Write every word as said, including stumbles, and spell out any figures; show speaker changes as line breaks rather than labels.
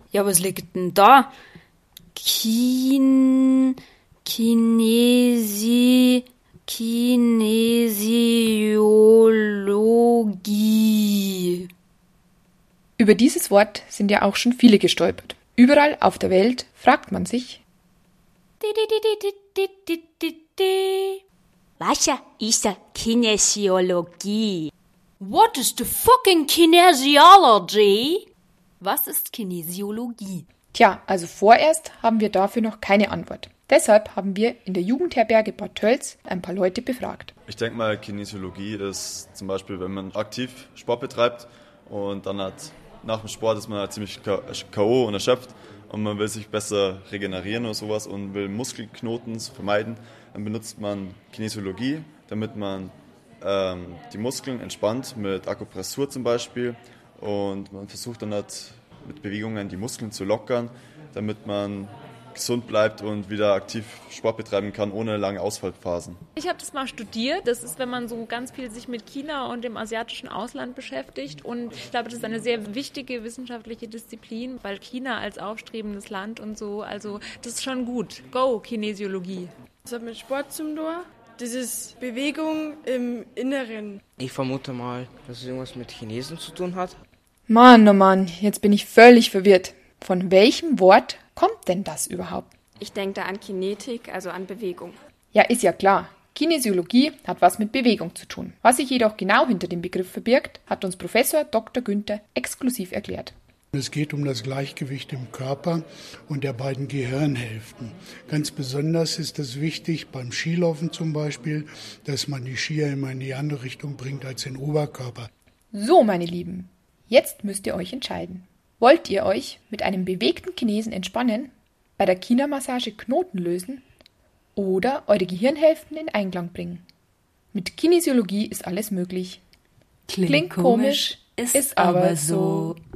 Ja, was liegt denn da? Kin... Kinesi... Kinesiologie.
Über dieses Wort sind ja auch schon viele gestolpert. Überall auf der Welt fragt man sich,
Was ist Kinesiologie?
What is the fucking Kinesiology? Was ist Kinesiologie?
Tja, also vorerst haben wir dafür noch keine Antwort. Deshalb haben wir in der Jugendherberge Bad Tölz ein paar Leute befragt.
Ich denke mal, Kinesiologie ist zum Beispiel, wenn man aktiv Sport betreibt und dann hat nach dem Sport ist man halt ziemlich K O und erschöpft und man will sich besser regenerieren oder sowas und will Muskelknoten vermeiden, dann benutzt man Kinesiologie, damit man ähm, die Muskeln entspannt mit Akupressur zum Beispiel und man versucht dann halt mit Bewegungen die Muskeln zu lockern, damit man gesund bleibt und wieder aktiv Sport betreiben kann, ohne lange Ausfallphasen.
Ich habe das mal studiert. Das ist, wenn man so ganz viel sich mit China und dem asiatischen Ausland beschäftigt. Und ich glaube, das ist eine sehr wichtige wissenschaftliche Disziplin, weil China als aufstrebendes Land und so, also das ist schon gut. Go, Kinesiologie.
Das hat mit Sport zu tun. Das ist Bewegung im Inneren.
Ich vermute mal, dass es irgendwas mit Chinesen zu tun hat.
Mann, oh Mann, jetzt bin ich völlig verwirrt. Von welchem Wort kommt denn das überhaupt?
Ich denke da an Kinetik, also an Bewegung.
Ja, ist ja klar. Kinesiologie hat was mit Bewegung zu tun. Was sich jedoch genau hinter dem Begriff verbirgt, hat uns Professor Doktor Günther exklusiv erklärt.
Es geht um das Gleichgewicht im Körper und der beiden Gehirnhälften. Ganz besonders ist es wichtig beim Skilaufen zum Beispiel, dass man die Skier immer in die andere Richtung bringt als den Oberkörper.
So, meine Lieben, jetzt müsst ihr euch entscheiden. Wollt ihr euch mit einem bewegten Chinesen entspannen, bei der China-Massage Knoten lösen oder eure Gehirnhälften in Einklang bringen? Mit Kinesiologie ist alles möglich.
Klingt,
Klingt komisch, ist aber so.